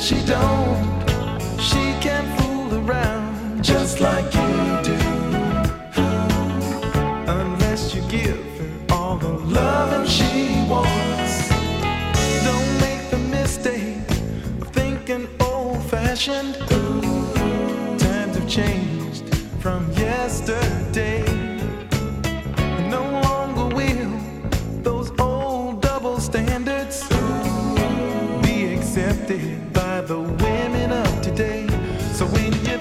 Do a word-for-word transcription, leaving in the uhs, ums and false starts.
she don't, she can't fool around just like you do, unless you give her all the loving she wants. Don't make the mistake of thinking old-fashioned. Times have changed from yesterday. No longer will those old double standards be accepted by the women of today. So when you